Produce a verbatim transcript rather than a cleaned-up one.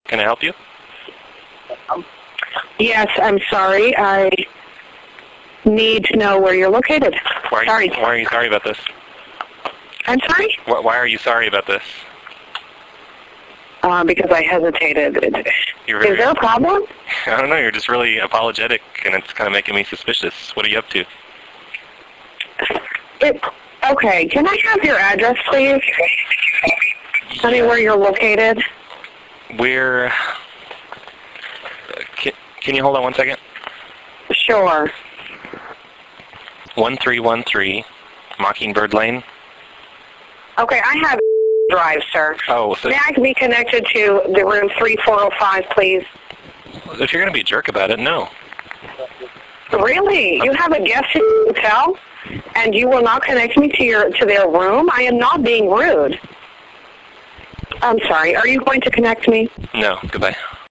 Can I help you? Yes, I'm sorry. I need to know where you're located. Why are sorry. You, why are you sorry about this? I'm sorry? Why, why are you sorry about this? Uh, because I hesitated. You're Is very, there a problem? I don't know. You're just really apologetic, and it's kind of making me suspicious. What are you up to? It, okay, can I have your address, please? Yeah. Tell me where you're located. We're... Can, can you hold on one second? Sure. one three one three Mockingbird Lane. Okay, I have drive, sir. Oh, so May I be connected to the room three four oh five, please? if you're going to be a jerk about it, no. Really? You have a guest in the hotel, and you will not connect me to your to their room? I am not being rude. I'm sorry. Are you going to connect me? No. Goodbye.